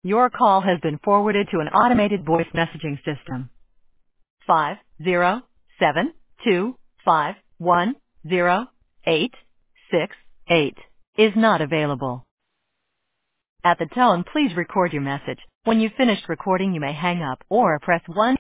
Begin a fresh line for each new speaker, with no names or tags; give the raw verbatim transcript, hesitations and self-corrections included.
Your call has been forwarded to an automated voice messaging system. Five zero seven two five one zero eight six eight is not available. At the tone, please record your message. When you've finished recording, you may hang up or press one.